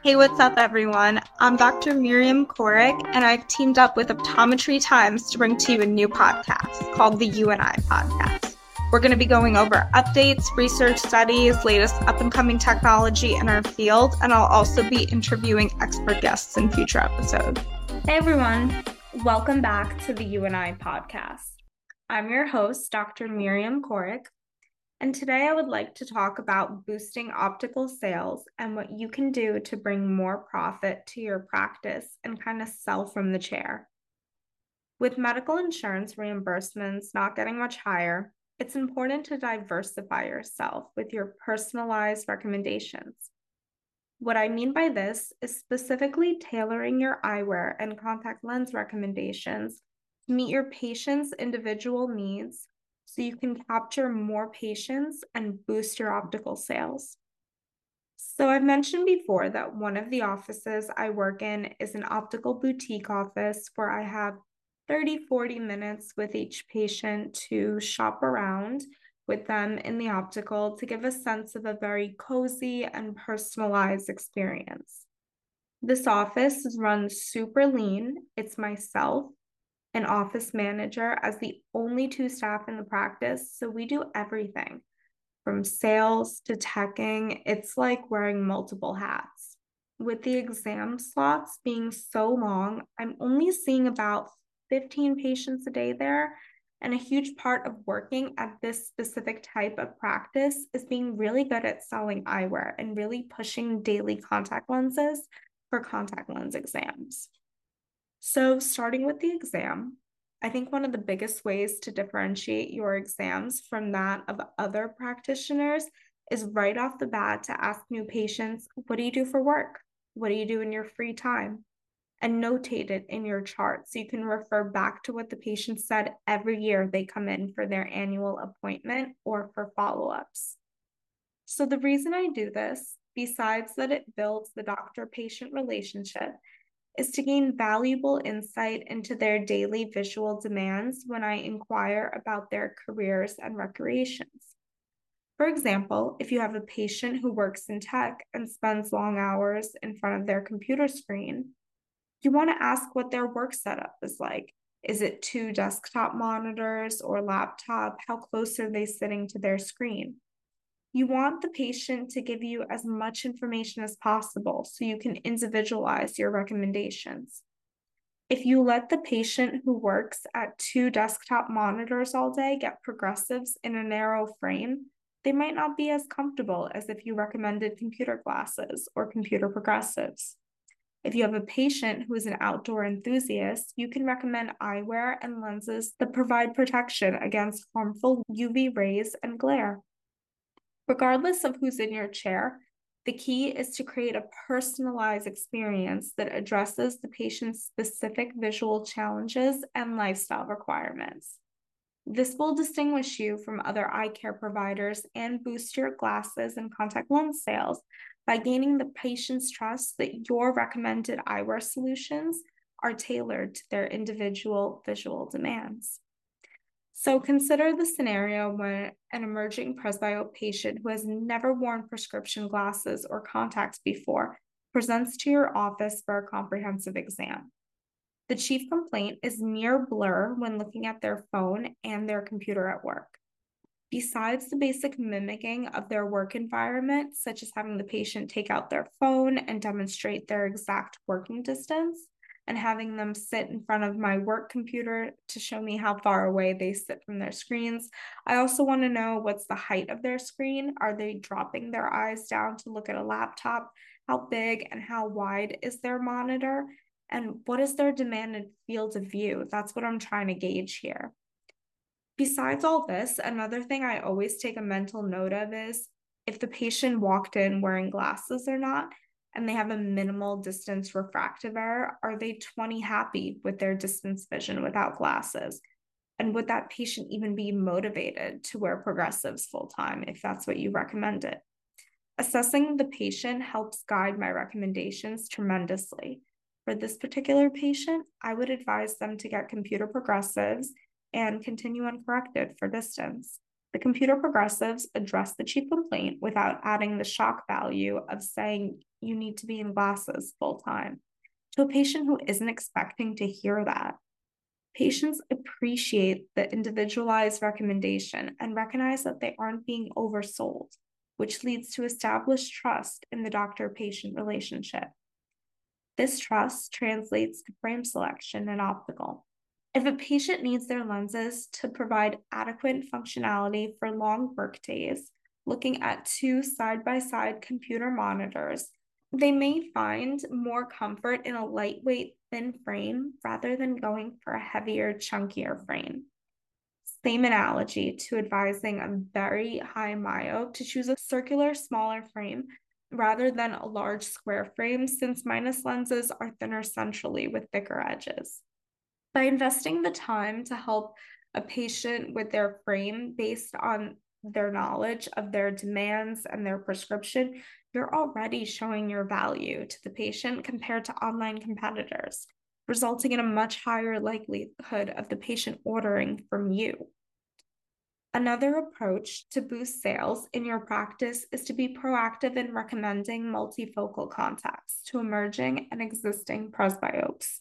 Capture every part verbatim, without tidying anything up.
Hey, what's up, everyone? I'm Doctor Miriam Korik, and I've teamed up with Optometry Times to bring to you a new podcast called the You and I Podcast. We're going to be going over updates, research studies, latest up-and-coming technology in our field, and I'll also be interviewing expert guests in future episodes. Hey, everyone. Welcome back to the You and I Podcast. I'm your host, Doctor Miriam Korik. And today I would like to talk about boosting optical sales and what you can do to bring more profit to your practice and kind of sell from the chair. With medical insurance reimbursements not getting much higher, it's important to diversify yourself with your personalized recommendations. What I mean by this is specifically tailoring your eyewear and contact lens recommendations to meet your patient's individual needs, so you can capture more patients and boost your optical sales. So I've mentioned before that one of the offices I work in is an optical boutique office where I have thirty, forty minutes with each patient to shop around with them in the optical to give a sense of a very cozy and personalized experience. This office is run super lean. It's myself, an office manager, as the only two staff in the practice. So we do everything from sales to teching. It's like wearing multiple hats. With the exam slots being so long, I'm only seeing about fifteen patients a day there. And a huge part of working at this specific type of practice is being really good at selling eyewear and really pushing daily contact lenses for contact lens exams. So starting with the exam, I think one of the biggest ways to differentiate your exams from that of other practitioners is right off the bat to ask new patients, what do you do for work? What do you do in your free time? And notate it in your chart so you can refer back to what the patient said every year they come in for their annual appointment or for follow-ups. So the reason I do this, besides that it builds the doctor-patient relationship, is to gain valuable insight into their daily visual demands when I inquire about their careers and recreations. For example, if you have a patient who works in tech and spends long hours in front of their computer screen, you want to ask what their work setup is like. Is it two desktop monitors or laptop? How close are they sitting to their screen? You want the patient to give you as much information as possible so you can individualize your recommendations. If you let the patient who works at two desktop monitors all day get progressives in a narrow frame, they might not be as comfortable as if you recommended computer glasses or computer progressives. If you have a patient who is an outdoor enthusiast, you can recommend eyewear and lenses that provide protection against harmful U V rays and glare. Regardless of who's in your chair, the key is to create a personalized experience that addresses the patient's specific visual challenges and lifestyle requirements. This will distinguish you from other eye care providers and boost your glasses and contact lens sales by gaining the patient's trust that your recommended eyewear solutions are tailored to their individual visual demands. So consider the scenario when an emerging presbyope patient who has never worn prescription glasses or contacts before presents to your office for a comprehensive exam. The chief complaint is near blur when looking at their phone and their computer at work. Besides the basic mimicking of their work environment, such as having the patient take out their phone and demonstrate their exact working distance, and having them sit in front of my work computer to show me how far away they sit from their screens, I also want to know what's the height of their screen. Are they dropping their eyes down to look at a laptop? How big and how wide is their monitor? And what is their demanded field of view? That's what I'm trying to gauge here. Besides all this, another thing I always take a mental note of is if the patient walked in wearing glasses or not, and they have a minimal distance refractive error, are they twenty happy with their distance vision without glasses? And would that patient even be motivated to wear progressives full time if that's what you recommended? Assessing the patient helps guide my recommendations tremendously. For this particular patient, I would advise them to get computer progressives and continue uncorrected for distance. The computer progressives address the chief complaint without adding the shock value of saying you need to be in glasses full time to a patient who isn't expecting to hear that. Patients appreciate the individualized recommendation and recognize that they aren't being oversold, which leads to established trust in the doctor-patient relationship. This trust translates to frame selection and optical. If a patient needs their lenses to provide adequate functionality for long work days, looking at two side-by-side computer monitors, they may find more comfort in a lightweight, thin frame rather than going for a heavier, chunkier frame. Same analogy to advising a very high myope to choose a circular, smaller frame rather than a large square frame, since minus lenses are thinner centrally with thicker edges. By investing the time to help a patient with their frame based on their knowledge of their demands and their prescription, you're already showing your value to the patient compared to online competitors, resulting in a much higher likelihood of the patient ordering from you. Another approach to boost sales in your practice is to be proactive in recommending multifocal contacts to emerging and existing presbyopes.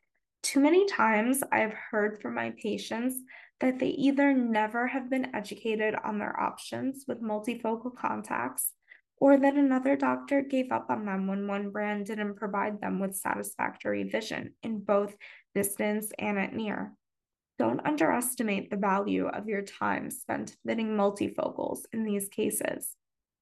Too many times I've heard from my patients that they either never have been educated on their options with multifocal contacts, or that another doctor gave up on them when one brand didn't provide them with satisfactory vision in both distance and at near. Don't underestimate the value of your time spent fitting multifocals in these cases.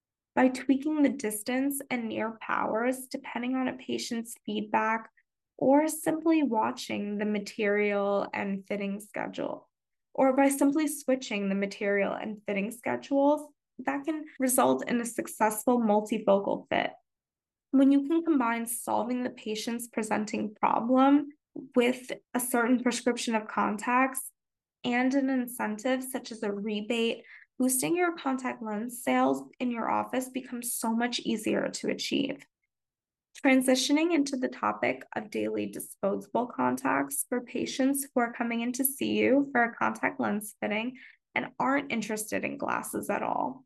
By tweaking the distance and near powers depending on a patient's feedback, or simply watching the material and fitting schedule, or by simply switching the material and fitting schedules, that can result in a successful multifocal fit. When you can combine solving the patient's presenting problem with a certain prescription of contacts and an incentive such as a rebate, boosting your contact lens sales in your office becomes so much easier to achieve. Transitioning into the topic of daily disposable contacts for patients who are coming in to see you for a contact lens fitting and aren't interested in glasses at all.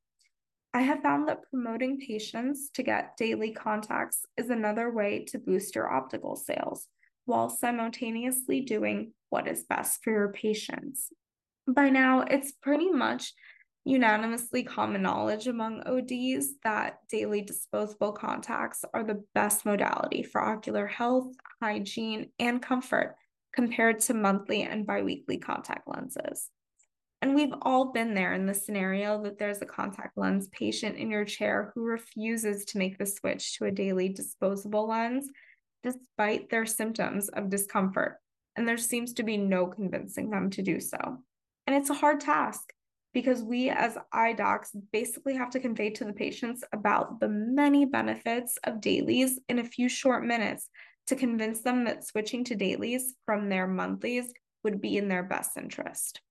I have found that promoting patients to get daily contacts is another way to boost your optical sales while simultaneously doing what is best for your patients. By now, it's pretty much unanimously common knowledge among O Ds that daily disposable contacts are the best modality for ocular health, hygiene, and comfort compared to monthly and biweekly contact lenses. And we've all been there in the scenario that there's a contact lens patient in your chair who refuses to make the switch to a daily disposable lens despite their symptoms of discomfort, and there seems to be no convincing them to do so. And it's a hard task, because we as eye docs basically have to convey to the patients about the many benefits of dailies in a few short minutes to convince them that switching to dailies from their monthlies would be in their best interest.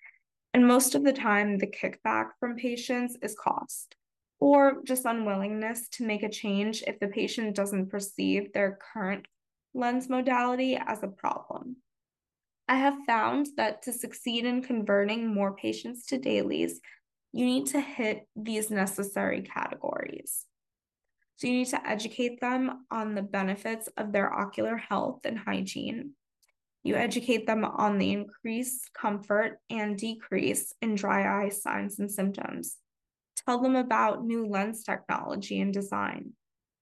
And most of the time, the kickback from patients is cost, or just unwillingness to make a change if the patient doesn't perceive their current lens modality as a problem. I have found that to succeed in converting more patients to dailies, you need to hit these necessary categories. So you need to educate them on the benefits of their ocular health and hygiene. You educate them on the increased comfort and decrease in dry eye signs and symptoms. Tell them about new lens technology and design.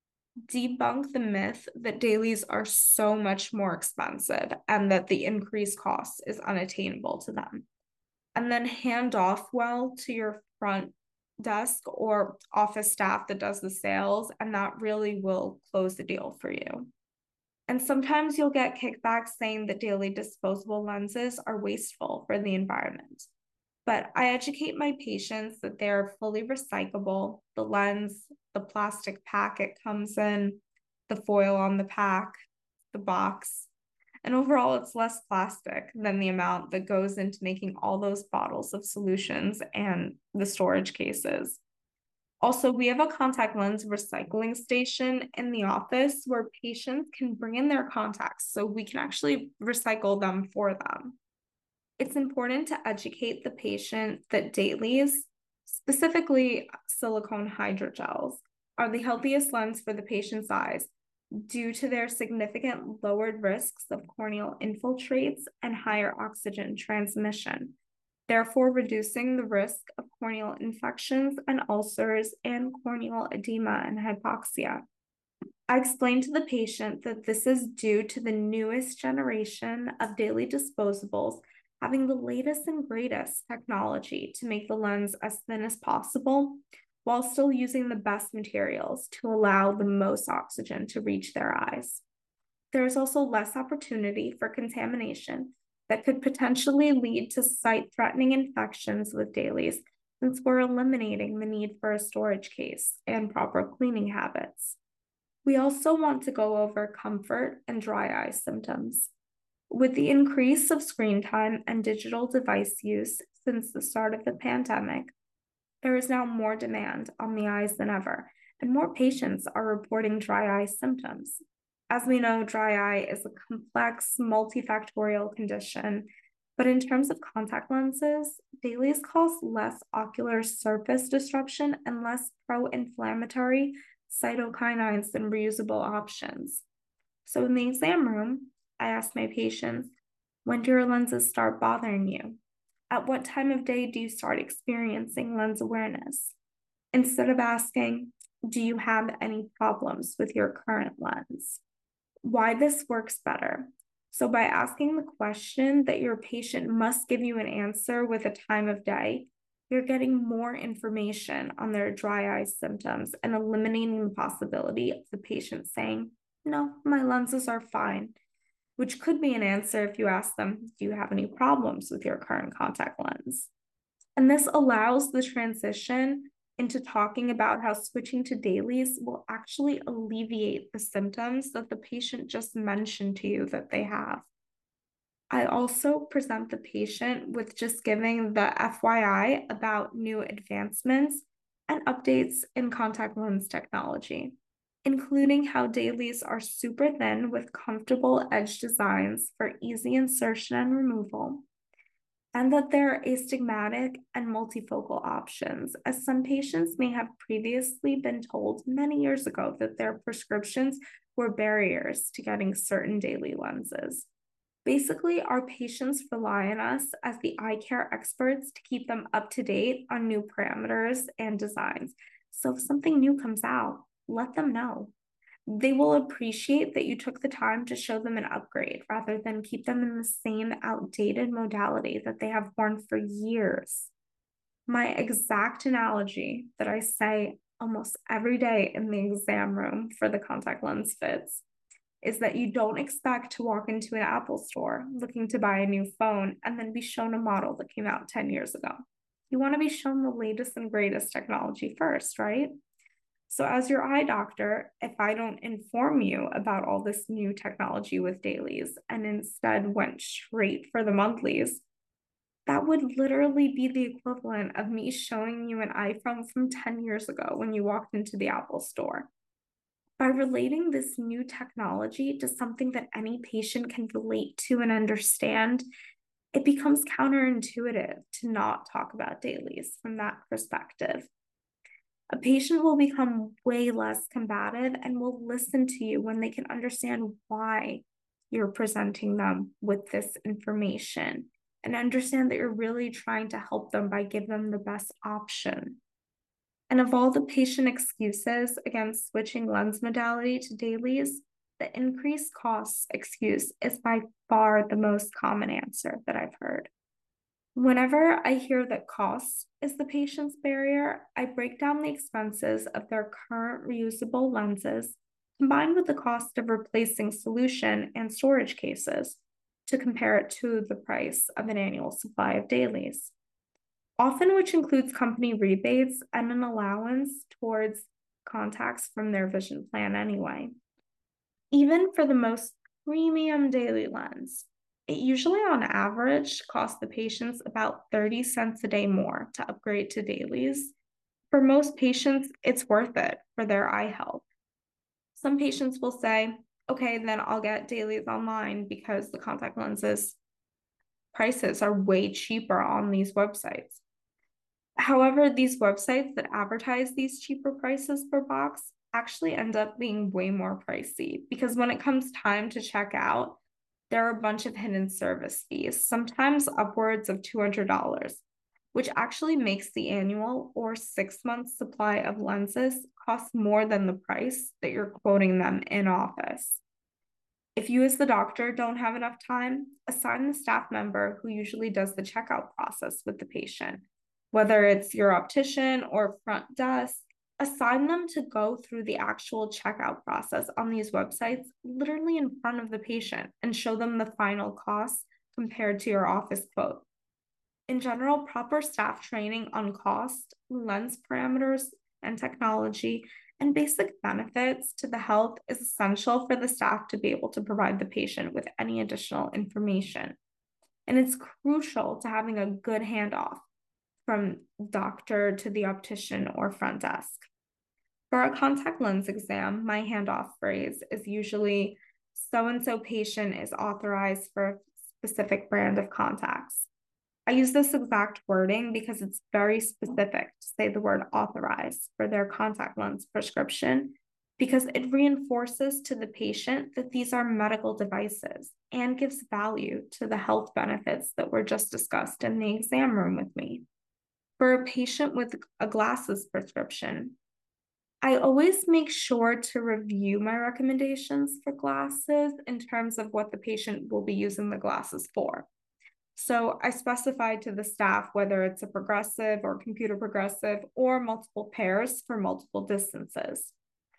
Debunk the myth that dailies are so much more expensive and that the increased cost is unattainable to them. And then hand off well to your front desk or office staff that does the sales, and that really will close the deal for you. And sometimes you'll get kickbacks saying that daily disposable lenses are wasteful for the environment. But I educate my patients that they're fully recyclable. The lens, the plastic pack it comes in, the foil on the pack, the box, and overall it's less plastic than the amount that goes into making all those bottles of solutions and the storage cases. Also, we have a contact lens recycling station in the office where patients can bring in their contacts so we can actually recycle them for them. It's important to educate the patient that dailies, specifically silicone hydrogels, are the healthiest lens for the patient's eyes due to their significant lowered risks of corneal infiltrates and higher oxygen transmission, therefore reducing the risk of corneal infections and ulcers and corneal edema and hypoxia. I explained to the patient that this is due to the newest generation of daily disposables having the latest and greatest technology to make the lens as thin as possible while still using the best materials to allow the most oxygen to reach their eyes. There is also less opportunity for contamination that could potentially lead to sight-threatening infections with dailies, since we're eliminating the need for a storage case and proper cleaning habits. We also want to go over comfort and dry eye symptoms. With the increase of screen time and digital device use since the start of the pandemic, there is now more demand on the eyes than ever, and more patients are reporting dry eye symptoms. As we know, dry eye is a complex, multifactorial condition, but in terms of contact lenses, dailies cause less ocular surface disruption and less pro-inflammatory cytokinins than reusable options. So in the exam room, I asked my patients, when do your lenses start bothering you? At what time of day do you start experiencing lens awareness? Instead of asking, do you have any problems with your current lens? Why this works better. So by asking the question that your patient must give you an answer with a time of day, you're getting more information on their dry eye symptoms and eliminating the possibility of the patient saying, no, my lenses are fine, which could be an answer if you ask them, do you have any problems with your current contact lens? And this allows the transition into talking about how switching to dailies will actually alleviate the symptoms that the patient just mentioned to you that they have. I also present the patient with just giving the F Y I about new advancements and updates in contact lens technology, including how dailies are super thin with comfortable edge designs for easy insertion and removal, and that there are astigmatic and multifocal options, as some patients may have previously been told many years ago that their prescriptions were barriers to getting certain daily lenses. Basically, our patients rely on us as the eye care experts to keep them up to date on new parameters and designs. So if something new comes out, let them know. They will appreciate that you took the time to show them an upgrade rather than keep them in the same outdated modality that they have worn for years. My exact analogy that I say almost every day in the exam room for the contact lens fits is that you don't expect to walk into an Apple store looking to buy a new phone and then be shown a model that came out ten years ago. You want to be shown the latest and greatest technology first, right? So as your eye doctor, if I don't inform you about all this new technology with dailies and instead went straight for the monthlies, that would literally be the equivalent of me showing you an iPhone from ten years ago when you walked into the Apple store. By relating this new technology to something that any patient can relate to and understand, it becomes counterintuitive to not talk about dailies from that perspective. A patient will become way less combative and will listen to you when they can understand why you're presenting them with this information and understand that you're really trying to help them by giving them the best option. And of all the patient excuses against switching lens modality to dailies, the increased costs excuse is by far the most common answer that I've heard. Whenever I hear that cost is the patient's barrier, I break down the expenses of their current reusable lenses combined with the cost of replacing solution and storage cases to compare it to the price of an annual supply of dailies, often which includes company rebates and an allowance towards contacts from their vision plan anyway. Even for the most premium daily lens, it usually on average costs the patients about thirty cents a day more to upgrade to dailies. For most patients, it's worth it for their eye health. Some patients will say, okay, then I'll get dailies online because the contact lenses prices are way cheaper on these websites. However, these websites that advertise these cheaper prices per box actually end up being way more pricey because when it comes time to check out, there are a bunch of hidden service fees, sometimes upwards of two hundred dollars, which actually makes the annual or six month supply of lenses cost more than the price that you're quoting them in office. If you as the doctor don't have enough time, assign the staff member who usually does the checkout process with the patient. Whether it's your optician or front desk, assign them to go through the actual checkout process on these websites, literally in front of the patient, and show them the final cost compared to your office quote. In general, proper staff training on cost, lens parameters, and technology, and basic benefits to the health is essential for the staff to be able to provide the patient with any additional information. And it's crucial to having a good handoff from doctor to the optician or front desk. For a contact lens exam, my handoff phrase is usually, so-and-so patient is authorized for a specific brand of contacts. I use this exact wording because it's very specific to say the word authorized for their contact lens prescription, because it reinforces to the patient that these are medical devices and gives value to the health benefits that were just discussed in the exam room with me. For a patient with a glasses prescription, I always make sure to review my recommendations for glasses in terms of what the patient will be using the glasses for. So I specify to the staff whether it's a progressive or computer progressive or multiple pairs for multiple distances.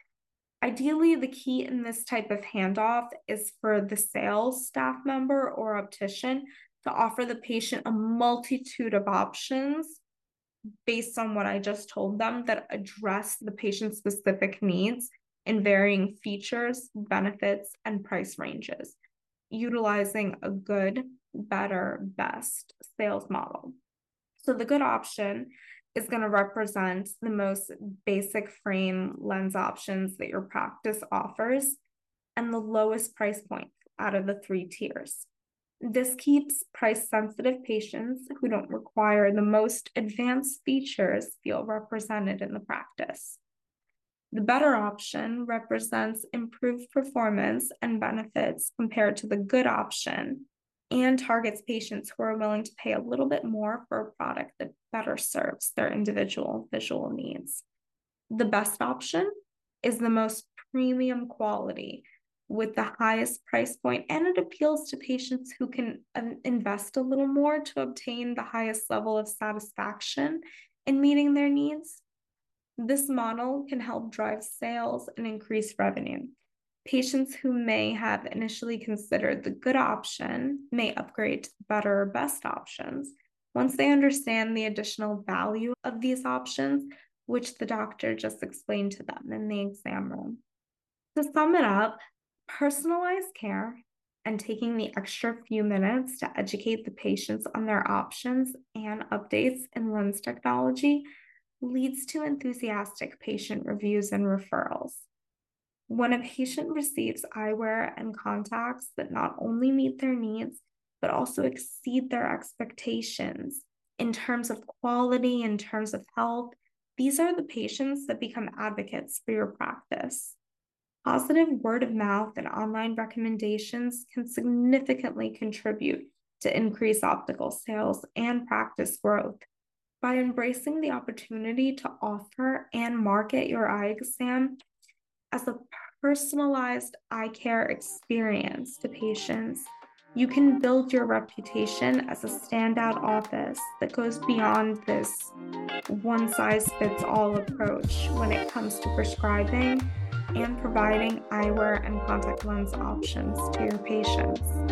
Ideally, the key in this type of handoff is for the sales staff member or optician to offer the patient a multitude of options based on what I just told them that address the patient's specific needs in varying features, benefits, and price ranges, utilizing a good, better, best sales model. So the good option is going to represent the most basic frame lens options that your practice offers and the lowest price point out of the three tiers. This keeps price-sensitive patients who don't require the most advanced features feel represented in the practice. The better option represents improved performance and benefits compared to the good option and targets patients who are willing to pay a little bit more for a product that better serves their individual visual needs. The best option is the most premium quality with the highest price point, and it appeals to patients who can invest a little more to obtain the highest level of satisfaction in meeting their needs. This model can help drive sales and increase revenue. Patients who may have initially considered the good option may upgrade to better or best options once they understand the additional value of these options, which the doctor just explained to them in the exam room. To sum it up, personalized care and taking the extra few minutes to educate the patients on their options and updates in lens technology leads to enthusiastic patient reviews and referrals. When a patient receives eyewear and contacts that not only meet their needs, but also exceed their expectations in terms of quality, in terms of health, these are the patients that become advocates for your practice. Positive word of mouth and online recommendations can significantly contribute to increased optical sales and practice growth. By embracing the opportunity to offer and market your eye exam as a personalized eye care experience to patients, you can build your reputation as a standout office that goes beyond this one-size-fits-all approach when it comes to prescribing and providing eyewear and contact lens options to your patients.